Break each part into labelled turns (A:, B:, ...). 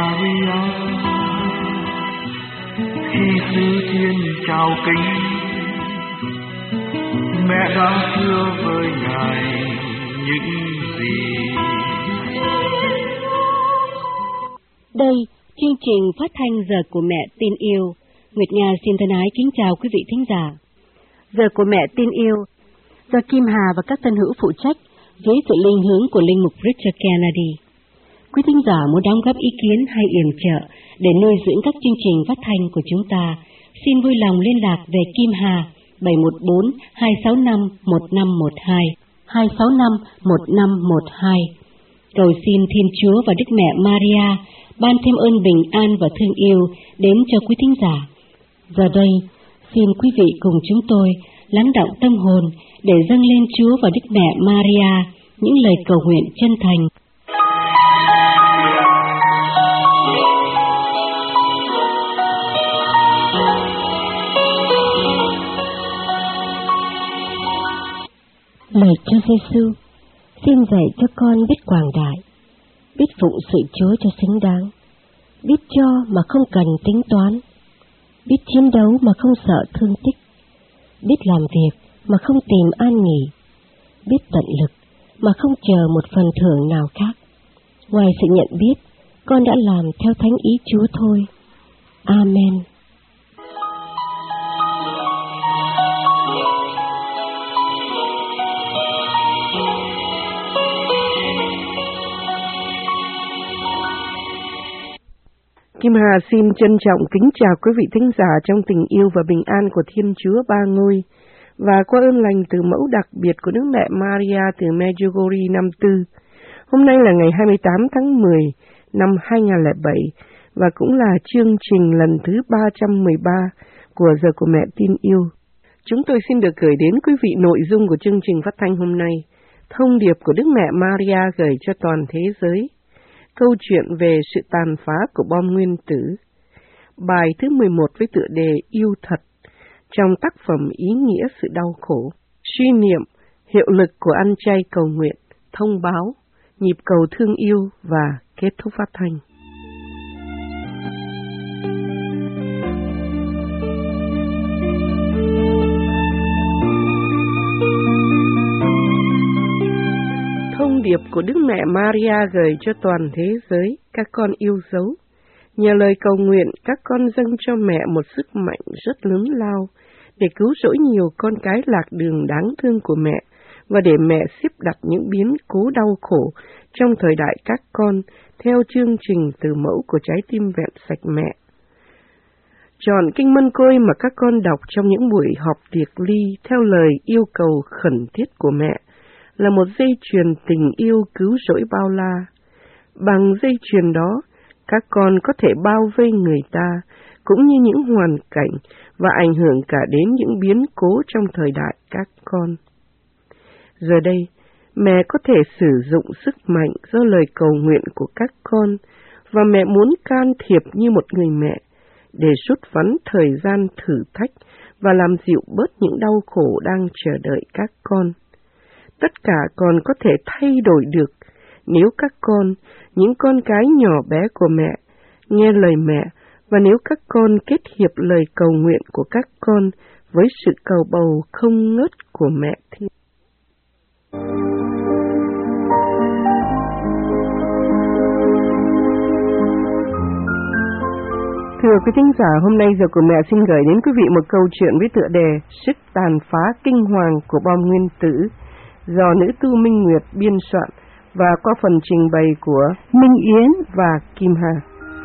A: Maria, khi xứ thiên chào kính, mẹ đã thưa với Ngài những gì.
B: Đây, chương trình phát thanh Giờ của Mẹ Tin Yêu. Nguyệt Nga xin thân ái kính chào quý vị thính giả. Giờ của Mẹ Tin Yêu do Kim Hà và các tân hữu phụ trách dưới sự linh hướng của linh mục Richard Kennedy. Quý thính giả muốn đóng góp ý kiến hay yểm trợ để nuôi dưỡng các chương trình phát thanh của chúng ta, xin vui lòng liên lạc về Kim Hà 714 265 1512 265 1512. Cầu xin Thiên Chúa và Đức Mẹ Maria ban thêm ơn bình an và thương yêu đến cho quý thính giả. Giờ đây, xin quý vị cùng chúng tôi lắng đọng tâm hồn để dâng lên Chúa và Đức Mẹ Maria những lời cầu nguyện chân thành. Lạy Chúa Giêsu, xin dạy cho con biết quảng đại, biết phụng sự Chúa cho xứng đáng, biết cho mà không cần tính toán, biết chiến đấu mà không sợ thương tích, biết làm việc mà không tìm an nghỉ, biết tận lực mà không chờ một phần thưởng nào khác. Ngoài sự nhận biết, con đã làm theo thánh ý Chúa thôi. Amen.
C: Kim Hà xin trân trọng kính chào quý vị thính giả trong tình yêu và bình an của Thiên Chúa Ba Ngôi, và qua ơn lành từ mẫu đặc biệt của Đức Mẹ Maria từ Medjugorje năm Tư. Hôm nay là ngày 28 tháng 10 năm 2007 và cũng là chương trình lần thứ 313 của Giờ của Mẹ Tin Yêu. Chúng tôi xin được gửi đến quý vị nội dung của chương trình phát thanh hôm nay, thông điệp của Đức Mẹ Maria gửi cho toàn thế giới. Câu chuyện về sự tàn phá của bom nguyên tử. Bài thứ 11 với tựa đề Yêu thật, trong tác phẩm Ý nghĩa sự đau khổ. Suy niệm, hiệu lực của ăn chay cầu nguyện, thông báo, nhịp cầu thương yêu và kết thúc phát thanh. Thông điệp của Đức Mẹ Maria gửi cho toàn thế giới, các con yêu dấu. Nhờ lời cầu nguyện, các con dâng cho mẹ một sức mạnh rất lớn lao để cứu rỗi nhiều con cái lạc đường đáng thương của mẹ và để mẹ xếp đặt những biến cố đau khổ trong thời đại các con theo chương trình từ mẫu của trái tim vẹn sạch mẹ. Chọn kinh Mân Côi mà các con đọc trong những buổi họp tiệc ly theo lời yêu cầu khẩn thiết của mẹ là một dây chuyền tình yêu cứu rỗi bao la. Bằng dây chuyền đó, các con có thể bao vây người ta, cũng như những hoàn cảnh và ảnh hưởng cả đến những biến cố trong thời đại các con. Giờ đây, mẹ có thể sử dụng sức mạnh do lời cầu nguyện của các con, và mẹ muốn can thiệp như một người mẹ để rút vắn thời gian thử thách và làm dịu bớt những đau khổ đang chờ đợi các con. Tất cả còn có thể thay đổi được nếu các con, những con cái nhỏ bé của mẹ, nghe lời mẹ, và nếu các con kết hiệp lời cầu nguyện của các con với sự cầu bầu không ngớt của mẹ Thiên. Thưa quý thính giả, hôm nay Giờ của Mẹ xin gửi đến quý vị một câu chuyện với tựa đề Sức tàn phá kinh hoàng của bom nguyên tử, do nữ tu Minh Nguyệt biên soạn và qua phần trình bày của Minh Yến và Kim Hà.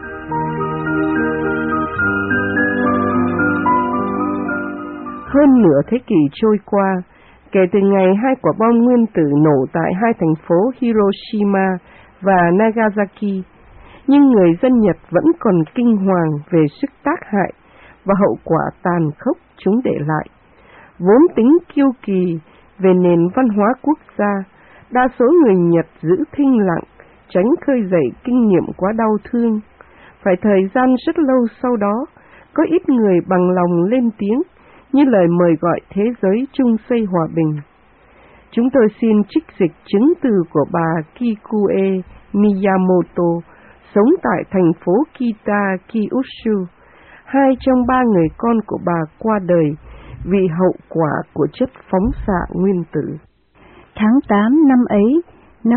C: Hơn nửa thế kỷ trôi qua, kể từ ngày 2 quả bom nguyên tử nổ tại hai thành phố Hiroshima và Nagasaki, nhưng người dân Nhật vẫn còn kinh hoàng về sức tác hại và hậu quả tàn khốc chúng để lại. Vốn tính kiêu kỳ về nền văn hóa quốc gia, đa số người Nhật giữ thinh lặng, tránh khơi dậy kinh nghiệm quá đau thương. Phải thời gian rất lâu sau đó, có ít người bằng lòng lên tiếng, như lời mời gọi thế giới chung xây hòa bình. Chúng tôi xin trích dịch chứng từ của bà Kikue Miyamoto, sống tại thành phố Kita Kyushu. 2 trong 3 người con của bà qua đời vì hậu quả của chất phóng xạ nguyên tử.
B: Tháng 8 năm ấy, năm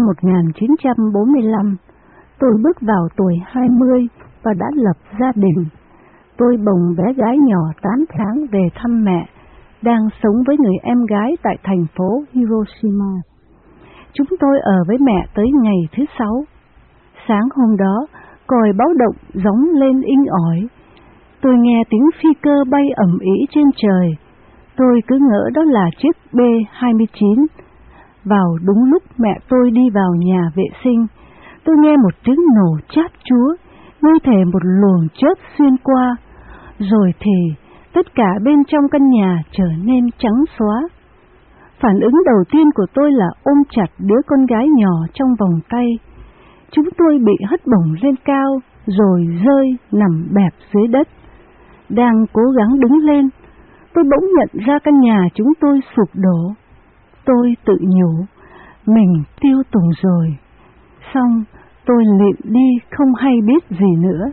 B: 1945, tôi bước vào tuổi 20 và đã lập gia đình. Tôi bồng bé gái nhỏ 8 tháng về thăm mẹ, đang sống với người em gái tại thành phố Hiroshima. Chúng tôi ở với mẹ tới ngày thứ 6. Sáng hôm đó, còi báo động gióng lên inh ỏi. Tôi nghe tiếng phi cơ bay ầm ĩ trên trời. Tôi cứ ngỡ đó là chiếc B-29. Vào đúng lúc mẹ tôi đi vào nhà vệ sinh, tôi nghe một tiếng nổ chát chúa, như thể một luồng chớp xuyên qua. Rồi thì tất cả bên trong căn nhà trở nên trắng xóa. Phản ứng đầu tiên của tôi là ôm chặt đứa con gái nhỏ trong vòng tay. Chúng tôi bị hất bổng lên cao, rồi rơi nằm bẹp dưới đất. Đang cố gắng đứng lên, tôi bỗng nhận ra căn nhà chúng tôi sụp đổ. Tôi tự nhủ, mình tiêu tùng rồi. Xong, tôi lịm đi không hay biết gì nữa.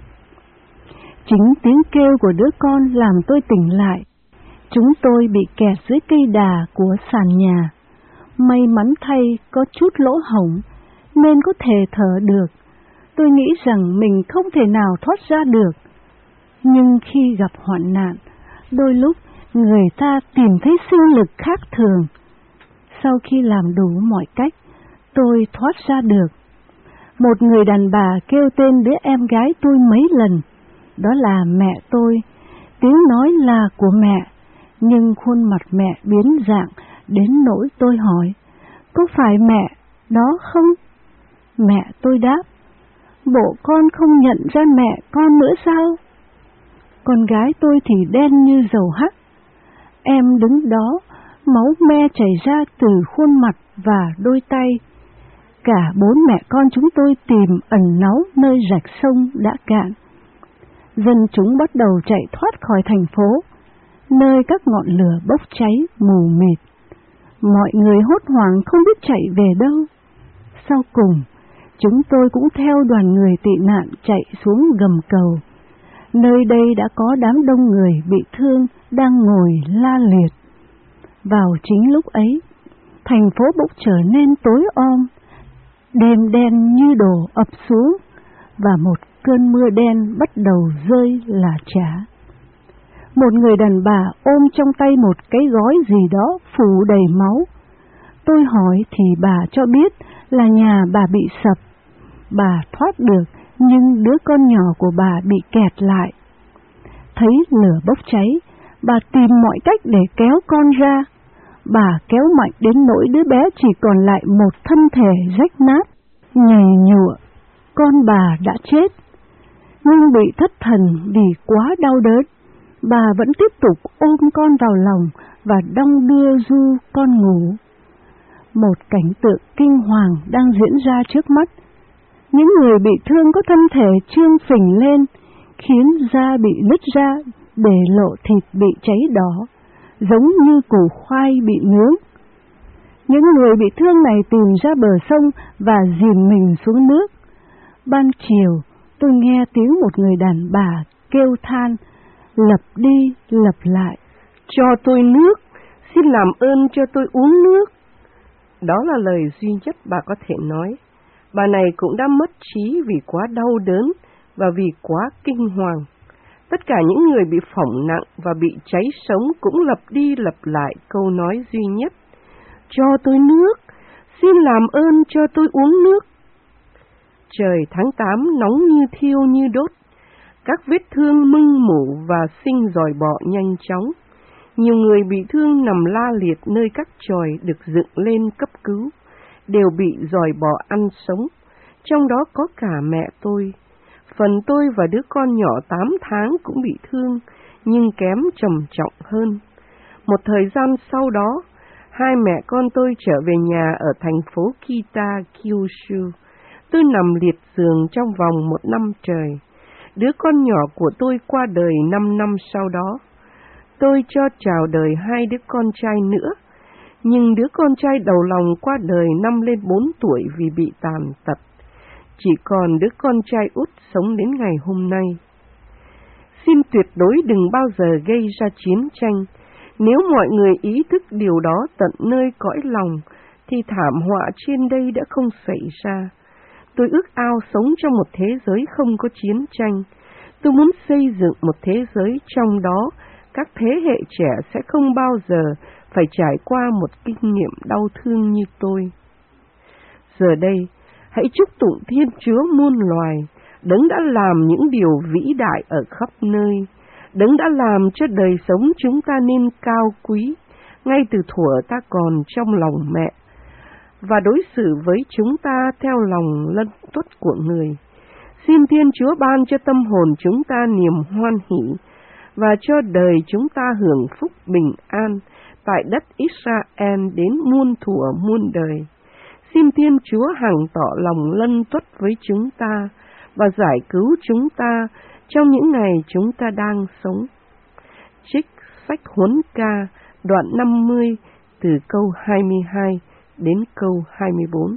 B: Chính tiếng kêu của đứa con làm tôi tỉnh lại. Chúng tôi bị kẹt dưới cây đà của sàn nhà. May mắn thay có chút lỗ hổng, nên có thể thở được. Tôi nghĩ rằng mình không thể nào thoát ra được. Nhưng khi gặp hoạn nạn, đôi lúc người ta tìm thấy sinh lực khác thường. Sau khi làm đủ mọi cách, tôi thoát ra được. Một người đàn bà kêu tên đứa em gái tôi mấy lần. Đó là mẹ tôi. Tiếng nói là của mẹ, nhưng khuôn mặt mẹ biến dạng đến nỗi tôi hỏi, có phải mẹ đó không? Mẹ tôi đáp, bộ con không nhận ra mẹ con nữa sao? Con gái tôi thì đen như dầu hắc. Em đứng đó, máu me chảy ra từ khuôn mặt và đôi tay. Cả 4 mẹ con chúng tôi tìm ẩn náu nơi rạch sông đã cạn. Dân chúng bắt đầu chạy thoát khỏi thành phố, nơi các ngọn lửa bốc cháy mù mịt. Mọi người hốt hoảng không biết chạy về đâu. Sau cùng, chúng tôi cũng theo đoàn người tị nạn chạy xuống gầm cầu. Nơi đây đã có đám đông người bị thương đang ngồi la liệt. Vào chính lúc ấy, thành phố bỗng trở nên tối om, đêm đen như đổ ập xuống, và một cơn mưa đen bắt đầu rơi lả chả. Một người đàn bà ôm trong tay một cái gói gì đó phủ đầy máu. Tôi hỏi thì bà cho biết là nhà bà bị sập. Bà thoát được, nhưng đứa con nhỏ của bà bị kẹt lại. Thấy lửa bốc cháy, bà tìm mọi cách để kéo con ra. Bà kéo mạnh đến nỗi đứa bé chỉ còn lại một thân thể rách nát, nhầy nhụa. Con bà đã chết. Nhưng bị thất thần vì quá đau đớn, bà vẫn tiếp tục ôm con vào lòng và đong đưa ru con ngủ. Một cảnh tượng kinh hoàng đang diễn ra trước mắt. Những người bị thương có thân thể trương phình lên, khiến da bị nứt ra để lộ thịt bị cháy đỏ, giống như củ khoai bị nướng. Những người bị thương này tìm ra bờ sông và dìm mình xuống nước. Ban chiều, tôi nghe tiếng một người đàn bà kêu than, lặp đi lặp lại,
C: cho tôi nước, xin làm ơn cho tôi uống nước. Đó là lời duy nhất bà có thể nói. Bà này cũng đã mất trí vì quá đau đớn và vì quá kinh hoàng. Tất cả những người bị phỏng nặng và bị cháy sống cũng lặp đi lặp lại câu nói duy nhất, cho tôi nước, xin làm ơn cho tôi uống nước. Trời tháng 8 nóng như thiêu như đốt, các vết thương mưng mủ và sinh giòi bọ nhanh chóng. Nhiều người bị thương nằm la liệt nơi các chòi được dựng lên cấp cứu, đều bị giòi bọ ăn sống, trong đó có cả mẹ tôi. Phần tôi và đứa con nhỏ 8 tháng cũng bị thương, nhưng kém trầm trọng hơn. Một thời gian sau đó, 2 mẹ con tôi trở về nhà ở thành phố Kita Kyushu. Tôi nằm liệt giường trong vòng 1 năm trời. Đứa con nhỏ của tôi qua đời 5 năm sau đó. Tôi cho chào đời 2 đứa con trai nữa, nhưng đứa con trai đầu lòng qua đời năm lên 4 tuổi vì bị tàn tật. chỉ còn đứa con trai út sống đến ngày hôm nay. Xin tuyệt đối đừng bao giờ gây ra chiến tranh. Nếu mọi người ý thức điều đó tận nơi cõi lòng, thì thảm họa trên đây đã không xảy ra. Tôi ước ao sống trong một thế giới không có chiến tranh. Tôi muốn xây dựng một thế giới trong đó các thế hệ trẻ sẽ không bao giờ phải trải qua một kinh nghiệm đau thương như tôi. Giờ đây, hãy chúc tụng Thiên Chúa muôn loài, Đấng đã làm những điều vĩ đại ở khắp nơi, Đấng đã làm cho đời sống chúng ta nên cao quý, ngay từ thuở ta còn trong lòng mẹ, và đối xử với chúng ta theo lòng lân tuất của người. Xin Thiên Chúa ban cho tâm hồn chúng ta niềm hoan hỷ, và cho đời chúng ta hưởng phúc bình an tại đất Israel đến muôn thuở muôn đời. Xin Thiên Chúa hằng tỏ lòng lân tuất với chúng ta và giải cứu chúng ta trong những ngày chúng ta đang sống. Trích sách Huấn Ca, đoạn 50, từ câu 22 đến câu 24.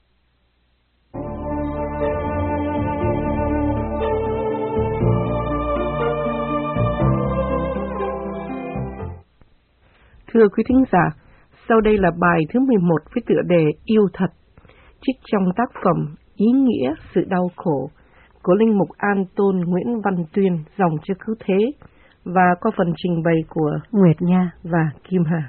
C: Thưa quý thính giả, sau đây là bài thứ 11 với tựa đề Yêu Thật, trích trong tác phẩm Ý Nghĩa Sự Đau Khổ của Linh mục An Tôn Nguyễn Văn Tuyên, dòng cho cứu thế, và có phần trình bày của
B: Nguyệt Nga
C: và Kim Hà.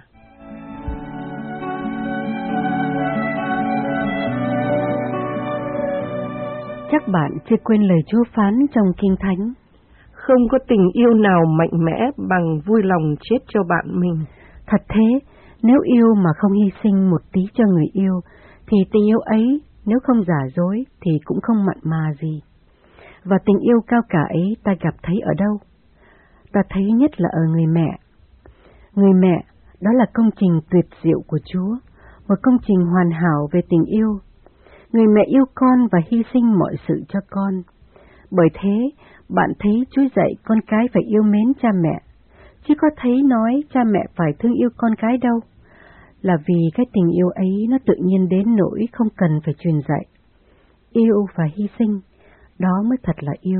B: Chắc bạn chưa quên lời Chúa phán trong Kinh Thánh:
C: không có tình yêu nào mạnh mẽ bằng vui lòng chết cho bạn mình.
B: Thật thế, nếu yêu mà không hy sinh một tí cho người yêu, thì tình yêu ấy nếu không giả dối thì cũng không mặn mà gì. Và tình yêu cao cả ấy ta gặp thấy ở đâu? Ta thấy nhất là ở người mẹ. Người mẹ, đó là công trình tuyệt diệu của Chúa, một công trình hoàn hảo về tình yêu. Người mẹ yêu con và hy sinh mọi sự cho con. Bởi thế, bạn thấy Chúa dạy con cái phải yêu mến cha mẹ, chứ có thấy nói cha mẹ phải thương yêu con cái đâu. Là vì cái tình yêu ấy nó tự nhiên đến nỗi không cần phải truyền dạy. Yêu và hy sinh, đó mới thật là yêu.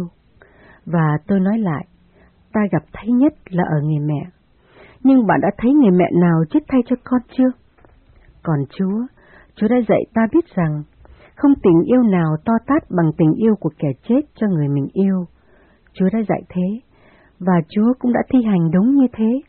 B: Và tôi nói lại, ta gặp thấy nhất là ở người mẹ. Nhưng bạn đã thấy người mẹ nào chết thay cho con chưa? Còn Chúa đã dạy ta biết rằng không tình yêu nào to tát bằng tình yêu của kẻ chết cho người mình yêu. Chúa đã dạy thế, và Chúa cũng đã thi hành đúng như thế.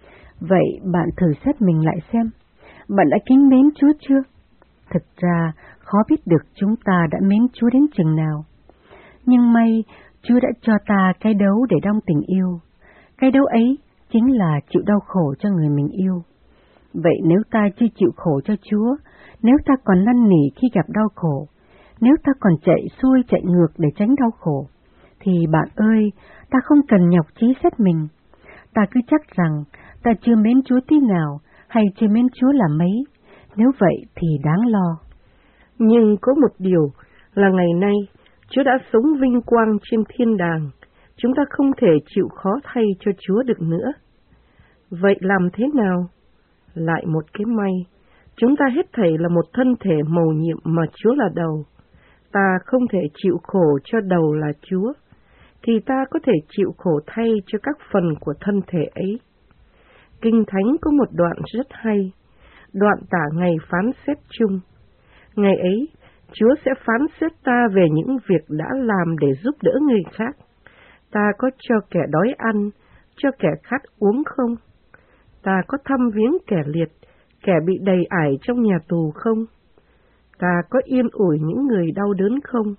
B: Vậy bạn thử xét mình lại xem, bạn đã kính mến Chúa chưa? Thực ra, khó biết được chúng ta đã mến Chúa đến chừng nào. Nhưng may, Chúa đã cho ta cái đấu để đong tình yêu. Cái đấu ấy chính là chịu đau khổ cho người mình yêu. Vậy nếu ta chưa chịu khổ cho Chúa, nếu ta còn năn nỉ khi gặp đau khổ, nếu ta còn chạy xuôi chạy ngược để tránh đau khổ, thì bạn ơi, ta không cần nhọc trí xét mình. Ta cứ chắc rằng ta chưa mến Chúa tí nào, hay chưa mến Chúa là mấy. Nếu vậy thì đáng lo.
C: Nhưng có một điều là ngày nay, Chúa đã sống vinh quang trên thiên đàng. Chúng ta không thể chịu khó thay cho Chúa được nữa. Vậy làm thế nào? Lại một cái may, chúng ta hết thảy là một thân thể mầu nhiệm mà Chúa là đầu. Ta không thể chịu khổ cho đầu là Chúa, thì ta có thể chịu khổ thay cho các phần của thân thể ấy. Kinh Thánh có một đoạn rất hay, đoạn tả ngày phán xét chung. Ngày ấy, Chúa sẽ phán xét ta về những việc đã làm để giúp đỡ người khác. Ta có cho kẻ đói ăn, cho kẻ khát uống không? Ta có thăm viếng kẻ liệt, kẻ bị đầy ải trong nhà tù không? Ta có yên ủi những người đau đớn không?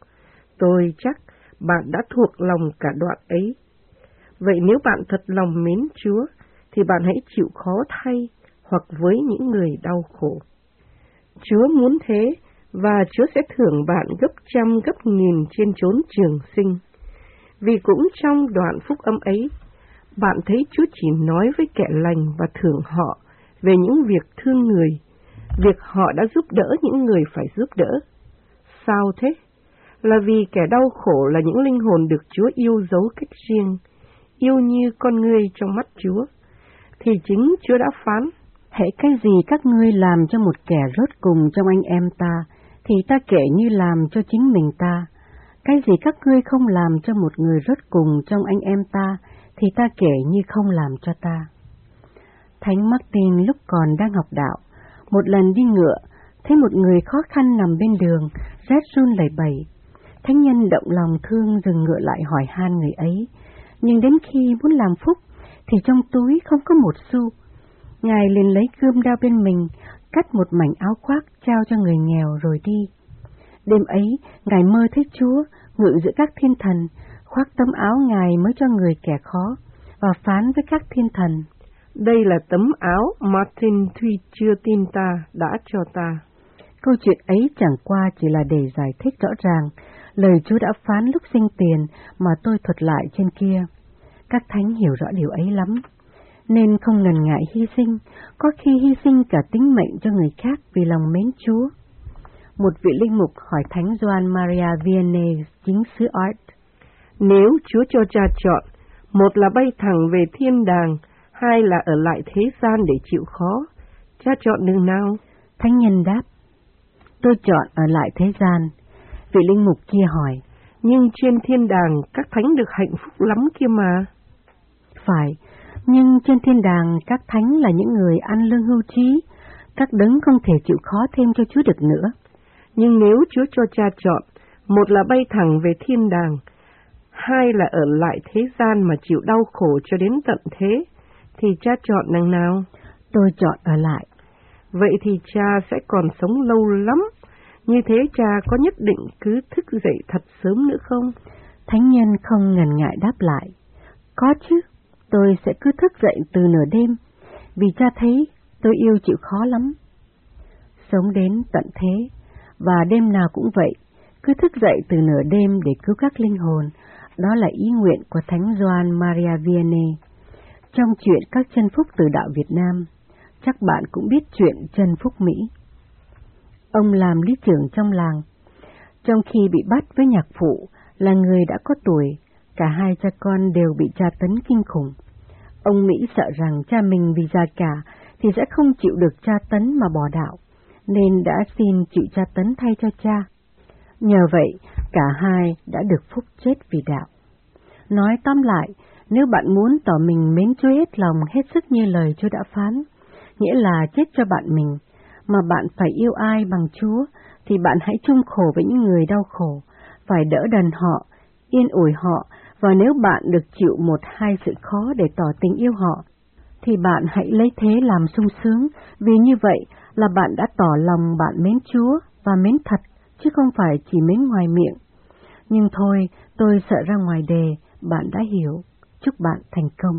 C: Tôi chắc bạn đã thuộc lòng cả đoạn ấy. Vậy nếu bạn thật lòng mến Chúa, thì bạn hãy chịu khó thay hoặc với những người đau khổ. Chúa muốn thế, và Chúa sẽ thưởng bạn gấp trăm gấp nghìn trên chốn trường sinh. Vì cũng trong đoạn phúc âm ấy, bạn thấy Chúa chỉ nói với kẻ lành và thưởng họ về những việc thương người, việc họ đã giúp đỡ những người phải giúp đỡ. Sao thế? Là vì kẻ đau khổ là những linh hồn được Chúa yêu dấu cách riêng, yêu như con ngươi trong mắt Chúa. Thì chính Chúa đã phán: hễ cái gì các ngươi làm cho một kẻ rốt cùng trong anh em ta,
B: thì ta kể như làm cho chính mình ta. Cái gì các ngươi không làm cho một người rốt cùng trong anh em ta, thì ta kể như không làm cho ta. Thánh Martin lúc còn đang học đạo, một lần đi ngựa, thấy một người khó khăn nằm bên đường, rét run lẩy bẩy. Thánh nhân động lòng thương dừng ngựa lại hỏi han người ấy, nhưng đến khi muốn làm phúc, thì trong túi không có một xu. Ngài liền lấy gươm đao bên mình, cắt một mảnh áo khoác trao cho người nghèo rồi đi. Đêm ấy, Ngài mơ thấy Chúa ngự giữa các thiên thần, khoác tấm áo Ngài mới cho người kẻ khó, và phán với các thiên thần:
C: Đây là tấm áo Martin tuy chưa tin ta đã cho ta.
B: Câu chuyện ấy chẳng qua chỉ là để giải thích rõ ràng lời Chúa đã phán lúc sinh tiền mà tôi thuật lại trên kia. Các thánh hiểu rõ điều ấy lắm, nên không ngần ngại hy sinh, có khi hy sinh cả tính mệnh cho người khác vì lòng mến Chúa. Một vị linh mục hỏi Thánh Gioan Maria Vianney, chính xứ Art:
C: Nếu Chúa cho cha chọn, một là bay thẳng về thiên đàng, hai là ở lại thế gian để chịu khó, cha chọn đường nào?
B: Thánh nhân đáp: Tôi chọn ở lại thế gian. Vị linh mục kia hỏi:
C: Nhưng trên thiên đàng các thánh được hạnh phúc lắm kia mà.
B: Phải, nhưng trên thiên đàng các thánh là những người ăn lương hưu trí, các đấng không thể chịu khó thêm cho Chúa được nữa.
C: Nhưng nếu Chúa cho cha chọn, một là bay thẳng về thiên đàng, hai là ở lại thế gian mà chịu đau khổ cho đến tận thế, thì cha chọn đằng nào?
B: Tôi chọn ở lại.
C: Vậy thì cha sẽ còn sống lâu lắm. Như thế cha có nhất định cứ thức dậy thật sớm nữa không?
B: Thánh nhân không ngần ngại đáp lại: Có chứ, tôi sẽ cứ thức dậy từ nửa đêm, vì cha thấy tôi yêu chịu khó lắm. Sống đến tận thế, và đêm nào cũng vậy, cứ thức dậy từ nửa đêm để cứu các linh hồn, đó là ý nguyện của Thánh Gioan Maria Vianney. Trong chuyện các chân phúc từ đạo Việt Nam, chắc bạn cũng biết chuyện chân phúc Mỹ. Ông làm lý trưởng trong làng. Trong khi bị bắt với nhạc phụ là người đã có tuổi, cả hai cha con đều bị tra tấn kinh khủng. Ông Mỹ sợ rằng cha mình vì già cả thì sẽ không chịu được tra tấn mà bỏ đạo, nên đã xin chịu tra tấn thay cho cha. Nhờ vậy, cả hai đã được phúc chết vì đạo. Nói tóm lại, nếu bạn muốn tỏ mình mến Chúa hết lòng hết sức như lời Chúa đã phán, nghĩa là chết cho bạn mình, mà bạn phải yêu ai bằng Chúa, thì bạn hãy chung khổ với những người đau khổ, phải đỡ đần họ, yên ủi họ, và nếu bạn được chịu một hai sự khó để tỏ tình yêu họ, thì bạn hãy lấy thế làm sung sướng, vì như vậy là bạn đã tỏ lòng bạn mến Chúa và mến thật, chứ không phải chỉ mến ngoài miệng. Nhưng thôi, tôi sợ ra ngoài đề, bạn đã hiểu. Chúc bạn thành công.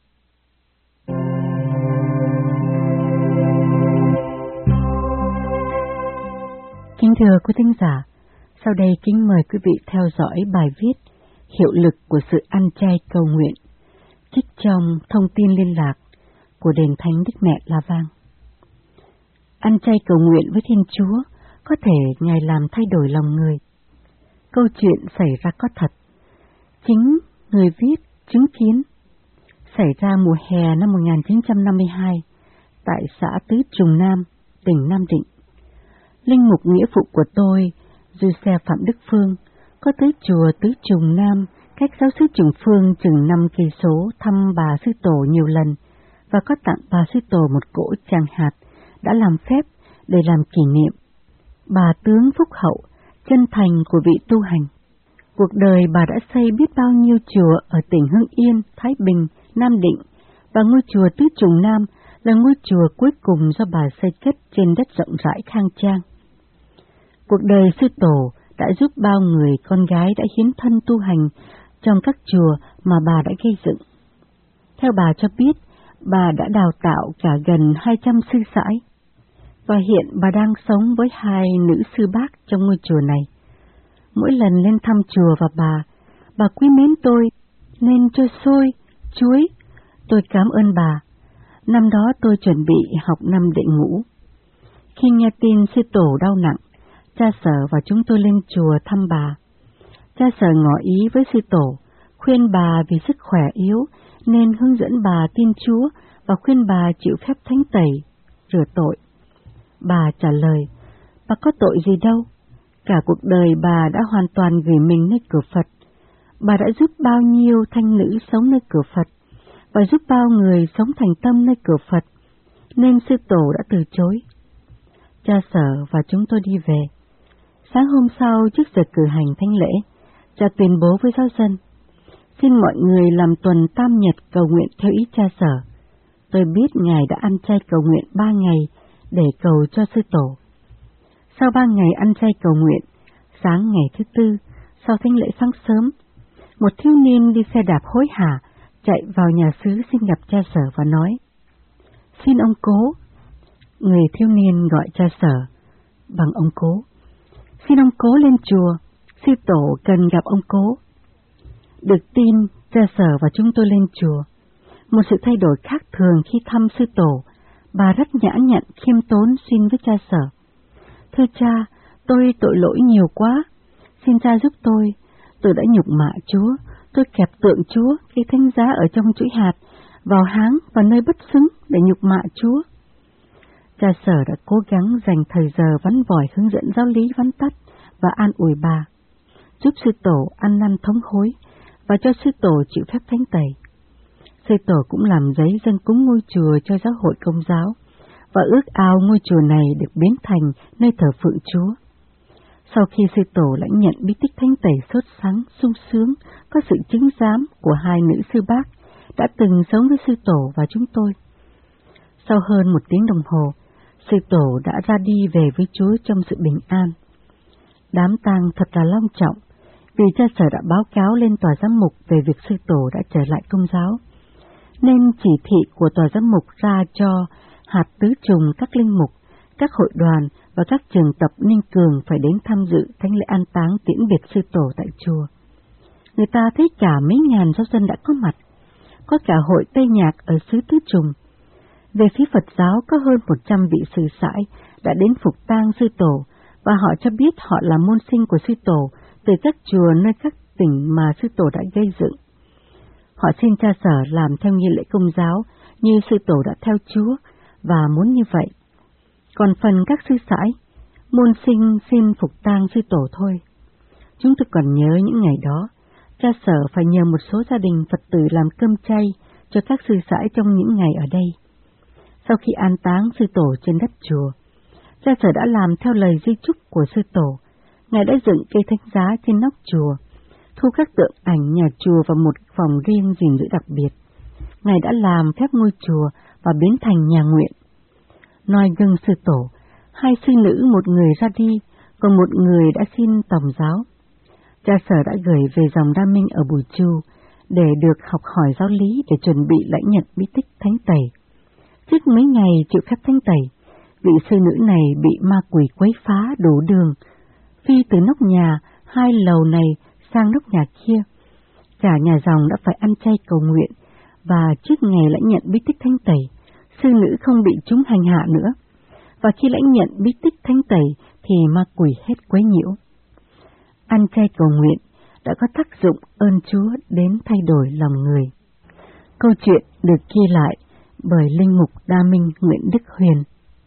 B: Kính thưa quý thính giả, sau đây kính mời quý vị theo dõi bài viết Hiệu lực của sự ăn chay cầu nguyện, trích trong thông tin liên lạc của Đền Thánh Đức Mẹ La Vang. Ăn chay cầu nguyện với Thiên Chúa có thể Ngài làm thay đổi lòng người. Câu chuyện xảy ra có thật. Chính người viết chứng kiến. Xảy ra mùa hè năm 1952 tại xã Tứ Trùng Nam, tỉnh Nam Định. Linh mục nghĩa phụ của tôi, Giuse Phạm Đức Phương, có tới chùa Tứ Trùng Nam, cách giáo xứ Trùng Phương chừng 5 cây số thăm bà sư tổ nhiều lần và có tặng bà sư tổ một cỗ tràng hạt đã làm phép để làm kỷ niệm. Bà tướng phúc hậu, chân thành của vị tu hành. Cuộc đời bà đã xây biết bao nhiêu chùa ở tỉnh Hưng Yên, Thái Bình, Nam Định, và ngôi chùa Tứ Trùng Nam là ngôi chùa cuối cùng do bà xây cất trên đất rộng rãi khang trang. Cuộc đời sư tổ đã giúp bao người con gái đã hiến thân tu hành trong các chùa mà bà đã gây dựng. Theo bà cho biết, bà đã đào tạo cả gần 200 sư sãi, và hiện bà đang sống với 2 nữ sư bác trong ngôi chùa này. Mỗi lần lên thăm chùa và bà quý mến tôi, nên cho xôi, chuối. Tôi cảm ơn bà. Năm đó tôi chuẩn bị học năm đệ ngũ. Khi nghe tin sư tổ đau nặng, cha Sở và chúng tôi lên chùa thăm bà. Cha Sở ngỏ ý với sư tổ, khuyên bà vì sức khỏe yếu nên hướng dẫn bà tin Chúa và khuyên bà chịu phép thánh tẩy, rửa tội. Bà trả lời, Bà có tội gì đâu. Cả cuộc đời bà đã hoàn toàn gửi mình nơi cửa Phật. Bà đã giúp bao nhiêu thanh nữ sống nơi cửa Phật, và giúp bao người sống thành tâm nơi cửa Phật, nên sư tổ đã từ chối. Cha Sở và chúng tôi đi về. Sáng hôm sau, trước giờ cử hành thánh lễ, cha tuyên bố với giáo dân: xin mọi người làm tuần tam nhật cầu nguyện theo ý cha Sở. Tôi biết Ngài đã ăn chay cầu nguyện 3 ngày để cầu cho sư tổ. Sau 3 ngày ăn chay cầu nguyện, sáng ngày thứ tư, sau thánh lễ sáng sớm, một thiếu niên đi xe đạp hối hả chạy vào nhà xứ xin gặp cha Sở và nói: xin ông Cố. Người thiếu niên gọi cha Sở bằng ông Cố. Xin ông Cố lên chùa, sư tổ cần gặp ông Cố. Được tin, cha Sở và chúng tôi lên chùa. Một sự thay đổi khác thường khi thăm sư tổ. Bà rất nhã nhặn, khiêm tốn xin với cha Sở: thưa cha, tôi tội lỗi nhiều quá. Xin cha giúp tôi đã nhục mạ Chúa. Tôi kẹp tượng Chúa, cây thánh giá ở trong chuỗi hạt, vào háng và nơi bất xứng để nhục mạ Chúa. Cha Sở đã cố gắng dành thời giờ vắn vòi hướng dẫn giáo lý vắn tắt và an ủi bà, giúp sư tổ ăn năn thống hối và cho sư tổ chịu phép thánh tẩy. Sư tổ cũng làm giấy dâng cúng ngôi chùa cho giáo hội Công giáo và ước ao ngôi chùa này được biến thành nơi thờ phượng Chúa. Sau khi sư tổ lãnh nhận bí tích thánh tẩy sốt sắng, sung sướng, có sự chứng giám của 2 nữ sư bác đã từng sống với sư tổ và chúng tôi. Sau hơn 1 tiếng đồng hồ, sư tổ đã ra đi về với Chúa trong sự bình an. Đám tang thật là long trọng, vì cha Sở đã báo cáo lên tòa giám mục về việc sư tổ đã trở lại Công giáo, nên chỉ thị của tòa giám mục ra cho hạt tứ trùng các linh mục, các hội đoàn và các trường tập Ninh Cường phải đến tham dự thánh lễ an táng tiễn biệt sư tổ tại chùa. Người ta thấy cả mấy ngàn giáo dân đã có mặt, có cả hội Tây Nhạc ở xứ Tứ Trùng. Về phía Phật giáo có hơn 100 vị sư sãi đã đến phục tang sư tổ, và họ cho biết họ là môn sinh của sư tổ từ các chùa nơi các tỉnh mà sư tổ đã gây dựng. Họ xin cha Sở làm theo nghi lễ Công giáo như sư tổ đã theo Chúa và muốn như vậy. Còn phần các sư sãi, môn sinh xin phục tang sư tổ thôi. Chúng tôi còn nhớ những ngày đó, cha Sở phải nhờ một số gia đình Phật tử làm cơm chay cho các sư sãi trong những ngày ở đây. Sau khi an táng sư tổ trên đất chùa, cha Sở đã làm theo lời di chúc của sư tổ. Ngài đã dựng cây thánh giá trên nóc chùa, thu các tượng ảnh nhà chùa vào một phòng riêng gìn giữ đặc biệt. Ngài đã làm phép ngôi chùa và biến thành nhà nguyện. Noi gương sư tổ, 2 sư nữ, một người ra đi, còn một người đã xin tòng giáo. Cha Sở đã gửi về dòng Đa Minh ở Bùi Chu để được học hỏi giáo lý để chuẩn bị lãnh nhận bí tích thánh tẩy. Trước mấy ngày chịu phép thánh tẩy, vị sư nữ này bị ma quỷ quấy phá đổ đường, phi từ nóc nhà 2 lầu này sang nóc nhà kia. Cả nhà dòng đã phải ăn chay cầu nguyện, và trước ngày lãnh nhận bí tích thánh tẩy, sư nữ không bị chúng hành hạ nữa, và khi lãnh nhận bí tích thánh tẩy thì ma quỷ hết quấy nhiễu. Ăn chay cầu nguyện đã có tác dụng ơn Chúa đến thay đổi lòng người. Câu chuyện được ghi lại bởi linh mục Đa Minh Nguyễn Đức Huyền.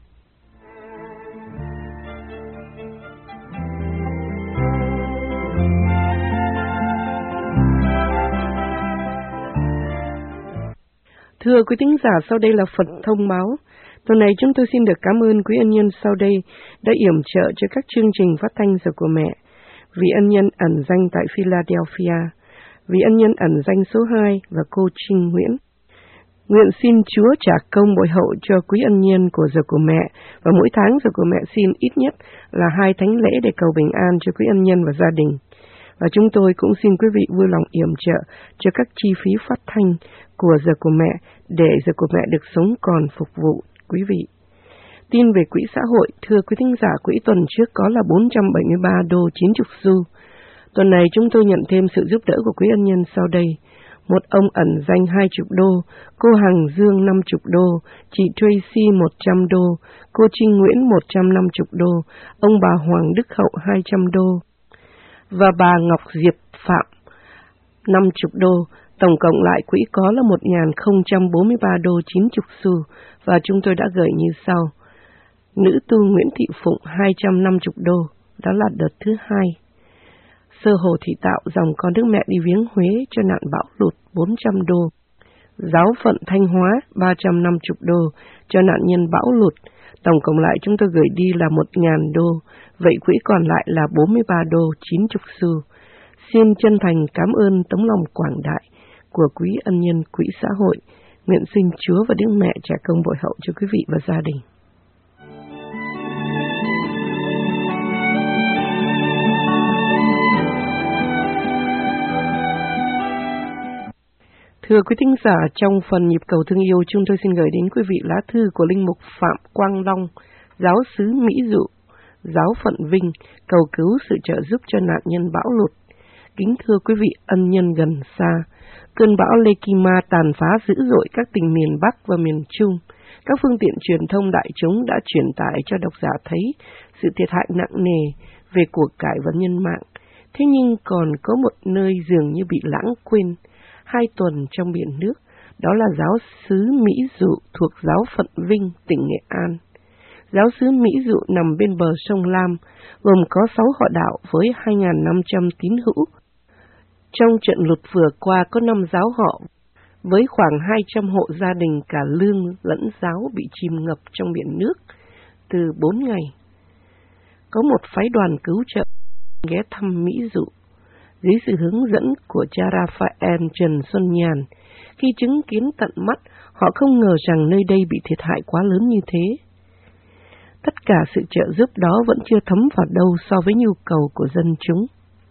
C: Thưa quý thính giả, sau đây là Phật thông báo. Tuần này chúng tôi xin được cảm ơn quý ân nhân sau đây đã yểm trợ cho các chương trình phát thanh Giờ của Mẹ. Vị ân nhân ẩn danh tại Philadelphia, vị ân nhân ẩn danh số 2 và cô Trinh Nguyễn. Nguyện xin Chúa trả công bội hậu cho quý ân nhân của Giờ của Mẹ, và mỗi tháng Giờ của Mẹ xin ít nhất là 2 thánh lễ để cầu bình an cho quý ân nhân và gia đình. Và chúng tôi cũng xin quý vị vui lòng yểm trợ cho các chi phí phát thanh của Giờ của Mẹ để Giờ của Mẹ được sống còn phục vụ quý vị. Tin về quỹ xã hội, thưa quý thính giả, quỹ tuần trước có là 473 đô 90 xu. Tuần này chúng tôi nhận thêm sự giúp đỡ của quý ân nhân sau đây. Một ông ẩn danh 20 đô, cô Hằng Dương 50 đô, chị Tracy 100 đô, cô Trinh Nguyễn 150 đô, ông bà Hoàng Đức Hậu 200 đô, và bà Ngọc Diệp Phạm 50 đô. Tổng cộng lại quỹ có là 1.043 đô 90 xu, và chúng tôi đã gửi như sau. Nữ tu Nguyễn Thị Phụng 250 đô, đó là đợt thứ 2. Sơ Hồ Thị Tạo dòng con Đức Mẹ đi viếng Huế cho nạn bão lụt 400 đô. Giáo phận Thanh Hóa 350 đô cho nạn nhân bão lụt. Tổng cộng lại chúng tôi gửi đi là 1.000 đô, vậy quỹ còn lại là 43 đô 90 xu. Xin chân thành cảm ơn tấm lòng quảng đại của quý ân nhân quỹ xã hội. Nguyện xin Chúa và Đức Mẹ trả công bội hậu cho quý vị và gia đình. Thưa quý thính giả, trong phần nhịp cầu thương yêu, chúng tôi xin gửi đến quý vị lá thư của Linh mục Phạm Quang Long, giáo xứ Mỹ Dụ, giáo phận Vinh, cầu cứu sự trợ giúp cho nạn nhân bão lụt. Kính thưa quý vị ân nhân gần xa, cơn bão Lekima tàn phá dữ dội các tỉnh miền Bắc và miền Trung. Các phương tiện truyền thông đại chúng đã truyền tải cho độc giả thấy sự thiệt hại nặng nề về của cải và nhân mạng. Thế nhưng còn có một nơi dường như bị lãng quên. 2 tuần trong biển nước, đó là giáo xứ Mỹ Dụ thuộc giáo phận Vinh, tỉnh Nghệ An. Giáo xứ Mỹ Dụ nằm bên bờ sông Lam, gồm có 6 họ đạo với 2.500 tín hữu. Trong trận lụt vừa qua có 5 giáo họ, với khoảng 200 hộ gia đình cả lương lẫn giáo bị chìm ngập trong biển nước từ 4 ngày. Có một phái đoàn cứu trợ ghé thăm Mỹ Dụ, dưới sự hướng dẫn của cha Raphael Trần Xuân Nhàn. Khi chứng kiến tận mắt, họ không ngờ rằng nơi đây bị thiệt hại quá lớn như thế. Tất cả sự trợ giúp đó vẫn chưa thấm vào đâu so với nhu cầu của dân chúng.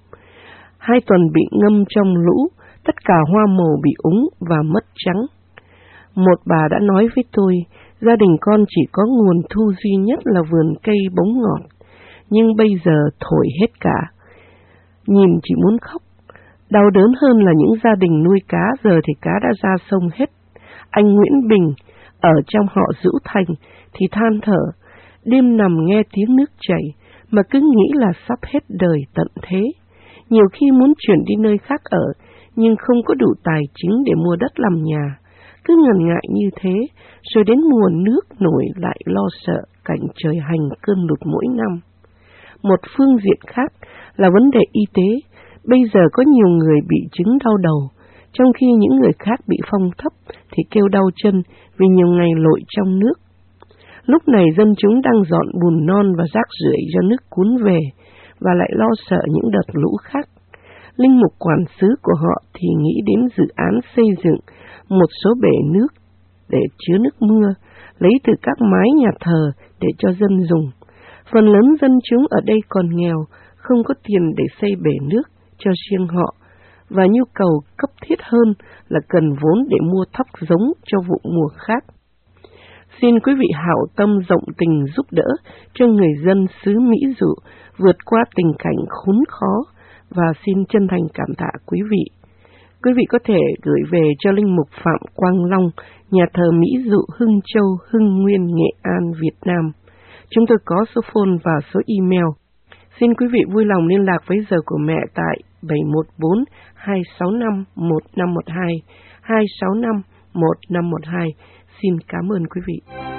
C: 2 tuần bị ngâm trong lũ, tất cả hoa màu bị úng và mất trắng. Một bà đã nói với tôi, gia đình con chỉ có nguồn thu duy nhất là vườn cây bóng ngọt, nhưng bây giờ thổi hết cả. Nhìn chỉ muốn khóc. Đau đớn hơn là những gia đình nuôi cá giờ thì cá đã ra sông hết. Anh Nguyễn Bình ở trong họ Dữu Thành thì than thở, đêm nằm nghe tiếng nước chảy mà cứ nghĩ là sắp hết đời tận thế. Nhiều khi muốn chuyển đi nơi khác ở, nhưng không có đủ tài chính để mua đất làm nhà. Cứ ngần ngại như thế, rồi đến mùa nước nổi lại lo sợ cảnh trời hành cơn lụt mỗi năm. Một phương diện khác là vấn đề y tế. Bây giờ có nhiều người bị chứng đau đầu, trong khi những người khác bị phong thấp thì kêu đau chân vì nhiều ngày lội trong nước. Lúc này dân chúng đang dọn bùn non và rác rưởi do nước cuốn về và lại lo sợ những đợt lũ khác. Linh mục quản xứ của họ thì nghĩ đến dự án xây dựng một số bể nước để chứa nước mưa, lấy từ các mái nhà thờ để cho dân dùng. Phần lớn dân chúng ở đây còn nghèo, không có tiền để xây bể nước cho riêng họ, và nhu cầu cấp thiết hơn là cần vốn để mua thóc giống cho vụ mùa khác. Xin quý vị hảo tâm rộng tình giúp đỡ cho người dân xứ Mỹ Dụ vượt qua tình cảnh khốn khó, và xin chân thành cảm tạ quý vị. Quý vị có thể gửi về cho Linh mục Phạm Quang Long, nhà thờ Mỹ Dụ, Hưng Châu, Hưng Nguyên, Nghệ An, Việt Nam. Chúng tôi có số phone và số email. Xin quý vị vui lòng liên lạc với Giờ của Mẹ tại 714 265 1512 265 1512. Xin cảm ơn quý vị.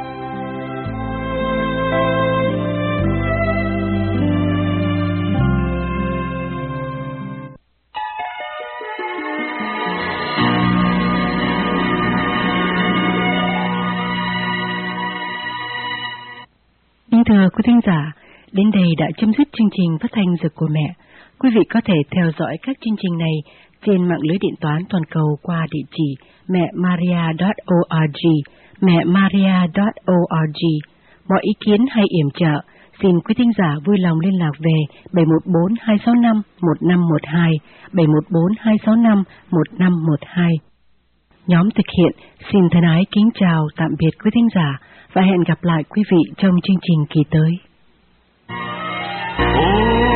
B: Thưa quý thính giả, đến đây đã chấm dứt chương trình phát thanh Giờ của Mẹ. Quý vị có thể theo dõi các chương trình này trên mạng lưới điện toán toàn cầu qua địa chỉ mẹmaria.org, mẹmaria.org. Mọi ý kiến hay yểm trợ, xin quý thính giả vui lòng liên lạc về 714 265 1512, 714 265 1512. Nhóm thực hiện xin thân ái kính chào tạm biệt quý thính giả và hẹn gặp lại quý vị trong chương trình kỳ tới.